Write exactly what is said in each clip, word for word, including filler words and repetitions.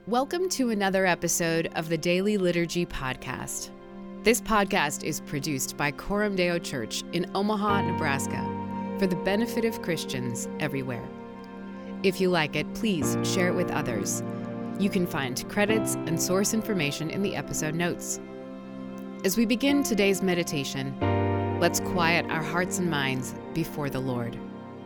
Welcome to another episode of the Daily Liturgy Podcast. This podcast is produced by Coram Deo Church in Omaha, Nebraska, for the benefit of Christians everywhere. If you like it, please share it with others. You can find credits and source information in the episode notes. As we begin today's meditation, let's quiet our hearts and minds before the Lord.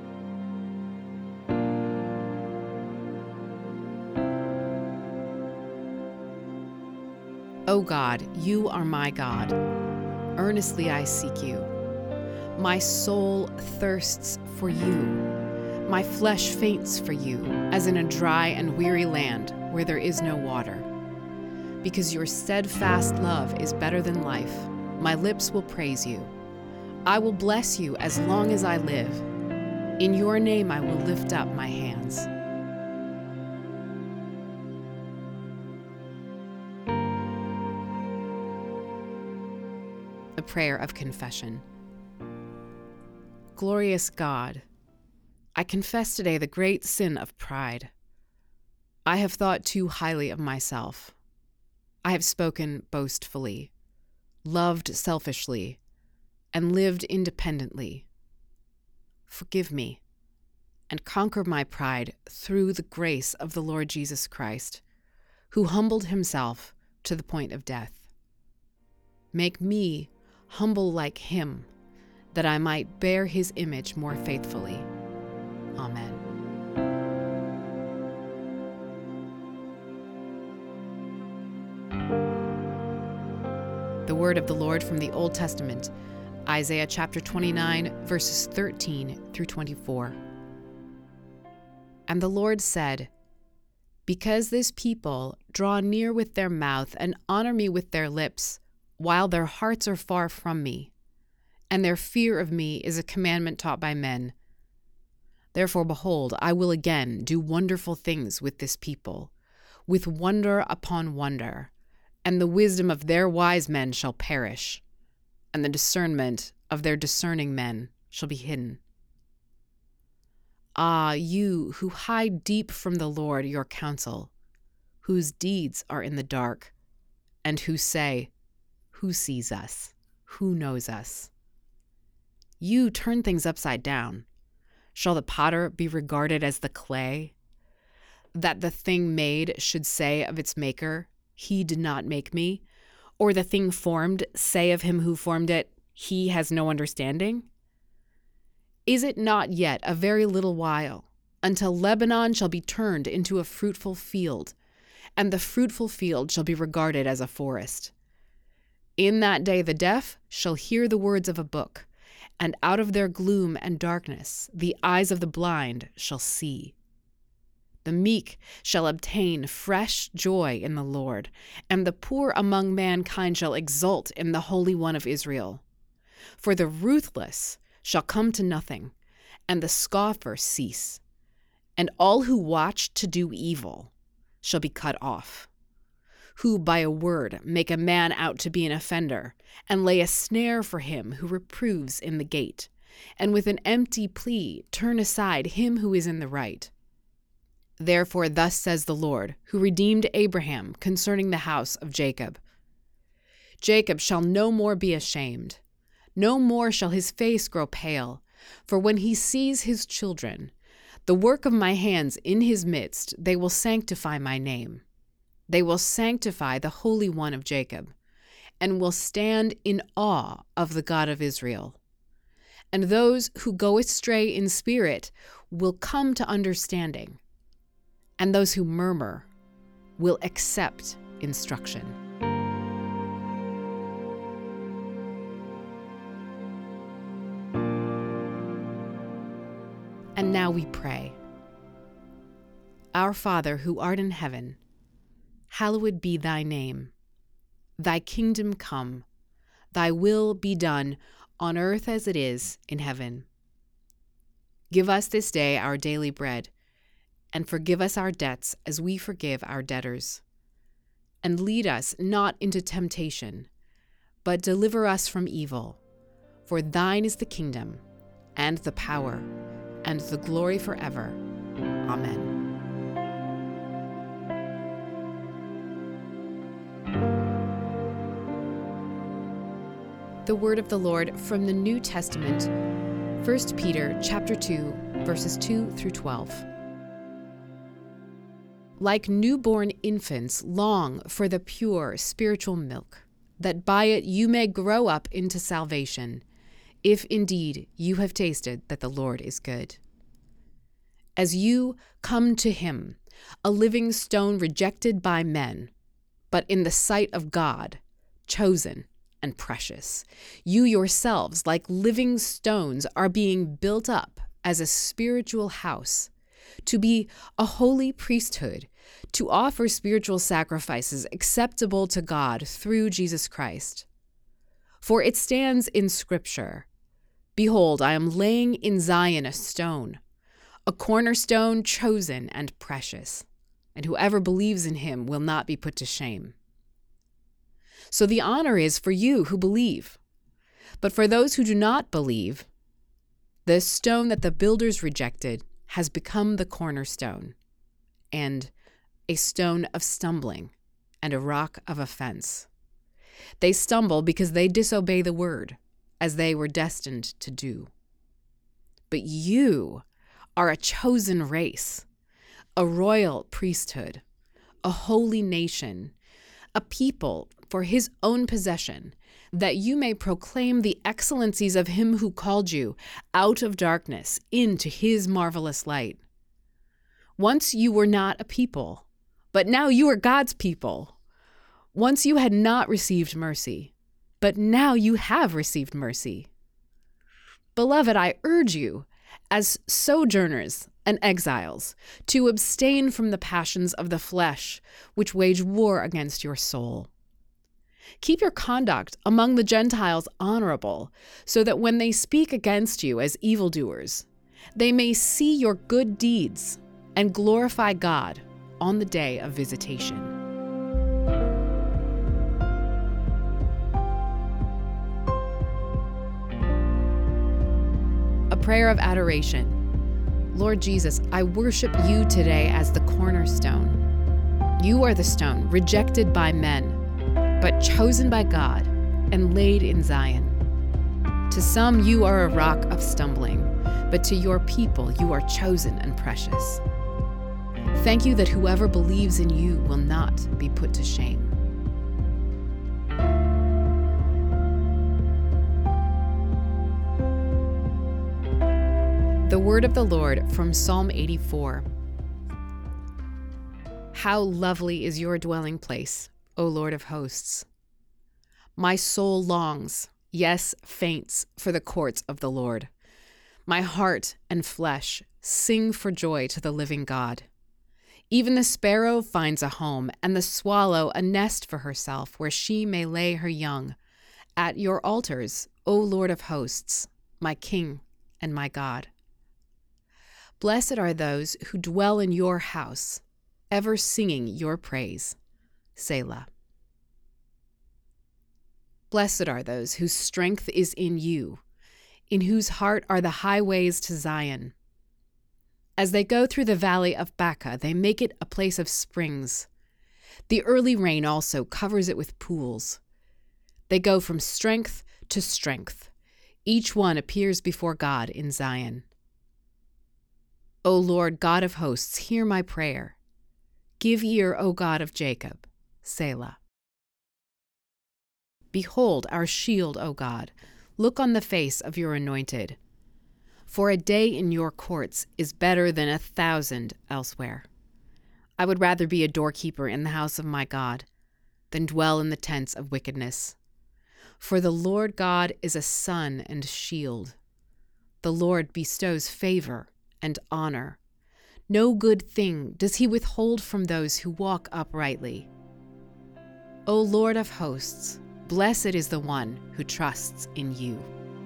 O God, you are my God. Earnestly I seek you. My soul thirsts for you. My flesh faints for you, as in a dry and weary land where there is no water. Because your steadfast love is better than life, my lips will praise you. I will bless you as long as I live. In your name I will lift up my hands. A prayer of confession. Glorious God, I confess today the great sin of pride. I have thought too highly of myself. I have spoken boastfully, loved selfishly, and lived independently. Forgive me, and conquer my pride through the grace of the Lord Jesus Christ, who humbled himself to the point of death. Make me humble like him, that I might bear his image more faithfully. Amen. The word of the Lord from the Old Testament, Isaiah chapter twenty-nine, verses thirteen through twenty-four. And the Lord said, Because this people draw near with their mouth and honor me with their lips, while their hearts are far from me, and their fear of me is a commandment taught by men. Therefore, behold, I will again do wonderful things with this people, with wonder upon wonder, and the wisdom of their wise men shall perish, and the discernment of their discerning men shall be hidden. Ah, you who hide deep from the Lord your counsel, whose deeds are in the dark, and who say, Who sees us? Who knows us? You turn things upside down. Shall the potter be regarded as the clay? That the thing made should say of its maker, He did not make me, or the thing formed say of him who formed it, He has no understanding? Is it not yet a very little while, until Lebanon shall be turned into a fruitful field, and the fruitful field shall be regarded as a forest? In that day the deaf shall hear the words of a book, and out of their gloom and darkness the eyes of the blind shall see. The meek shall obtain fresh joy in the Lord, and the poor among mankind shall exult in the Holy One of Israel. For the ruthless shall come to nothing, and the scoffer cease, and all who watch to do evil shall be cut off. Who by a word make a man out to be an offender, and lay a snare for him who reproves in the gate, and with an empty plea turn aside him who is in the right. Therefore thus says the Lord, who redeemed Abraham concerning the house of Jacob. Jacob shall no more be ashamed, no more shall his face grow pale, for when he sees his children, the work of my hands in his midst, they will sanctify my name. They will sanctify the Holy One of Jacob, and will stand in awe of the God of Israel. And those who go astray in spirit will come to understanding, and those who murmur will accept instruction. And now we pray. Our Father, who art in heaven, hallowed be thy name. Thy kingdom come, thy will be done on earth as it is in heaven. Give us this day our daily bread, and forgive us our debts as we forgive our debtors. And lead us not into temptation, but deliver us from evil. For thine is the kingdom, and the power, and the glory forever. Amen. The word of the Lord from the New Testament, First Peter chapter two, verses two through twelve. Like newborn infants, long for the pure spiritual milk, that by it you may grow up into salvation, if indeed you have tasted that the Lord is good. As you come to him, a living stone rejected by men, but in the sight of God, chosen and precious, you yourselves, like living stones, are being built up as a spiritual house, to be a holy priesthood, to offer spiritual sacrifices acceptable to God through Jesus Christ. For it stands in Scripture, "Behold, I am laying in Zion a stone, a cornerstone chosen and precious, and whoever believes in him will not be put to shame." So the honor is for you who believe. But for those who do not believe, the stone that the builders rejected has become the cornerstone, and a stone of stumbling, and a rock of offense. They stumble because they disobey the word, as they were destined to do. But you are a chosen race, a royal priesthood, a holy nation, a people for his own possession, that you may proclaim the excellencies of him who called you out of darkness into his marvelous light. Once you were not a people, but now you are God's people. Once you had not received mercy, but now you have received mercy. Beloved, I urge you, as sojourners and exiles, to abstain from the passions of the flesh, which wage war against your soul. Keep your conduct among the Gentiles honorable, so that when they speak against you as evildoers, they may see your good deeds and glorify God on the day of visitation. A prayer of adoration. Lord Jesus, I worship you today as the cornerstone. You are the stone rejected by men, but chosen by God and laid in Zion. To some you are a rock of stumbling, but to your people you are chosen and precious. Thank you that whoever believes in you will not be put to shame. The word of the Lord from Psalm eighty-four. How lovely is your dwelling place, O Lord of hosts. My soul longs, yes, faints, for the courts of the Lord. My heart and flesh sing for joy to the living God. Even the sparrow finds a home, and the swallow a nest for herself, where she may lay her young. At your altars, O Lord of hosts, my King and my God. Blessed are those who dwell in your house, ever singing your praise. Selah. Blessed are those whose strength is in you, in whose heart are the highways to Zion. As they go through the valley of Baca, they make it a place of springs. The early rain also covers it with pools. They go from strength to strength. Each one appears before God in Zion. O Lord, God of hosts, hear my prayer. Give ear, O God of Jacob. Selah. Behold our shield, O God. Look on the face of your anointed. For a day in your courts is better than a thousand elsewhere. I would rather be a doorkeeper in the house of my God than dwell in the tents of wickedness. For the Lord God is a sun and shield. The Lord bestows favor and honor. No good thing does he withhold from those who walk uprightly. O Lord of hosts, blessed is the one who trusts in you.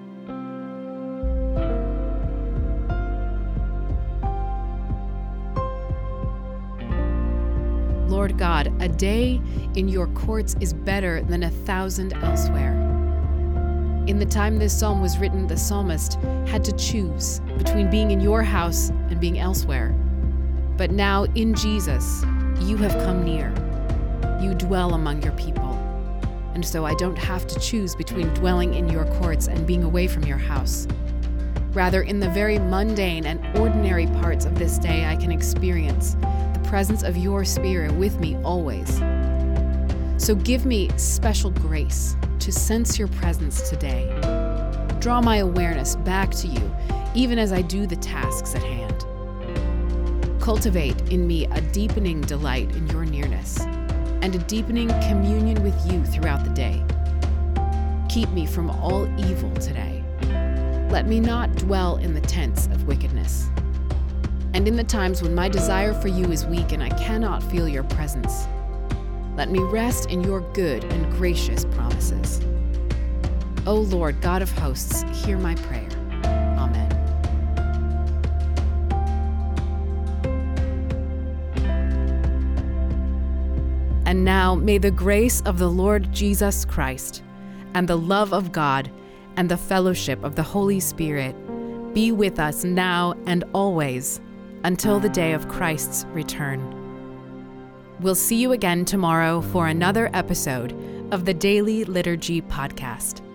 Lord God, a day in your courts is better than a thousand elsewhere. In the time this psalm was written, the psalmist had to choose between being in your house and being elsewhere. But now, in Jesus, you have come near. You dwell among your people, and so I don't have to choose between dwelling in your courts and being away from your house. Rather, in the very mundane and ordinary parts of this day, I can experience the presence of your Spirit with me always. So give me special grace to sense your presence today. Draw my awareness back to you, even as I do the tasks at hand. Cultivate in me a deepening delight in your nearness and a deepening communion with you throughout the day. Keep me from all evil today. Let me not dwell in the tents of wickedness. And in the times when my desire for you is weak and I cannot feel your presence, let me rest in your good and gracious promises. O Lord, God of hosts, hear my prayer. Amen. And now may the grace of the Lord Jesus Christ, and the love of God, and the fellowship of the Holy Spirit be with us now and always, until the day of Christ's return. We'll see you again tomorrow for another episode of the Daily Liturgy Podcast.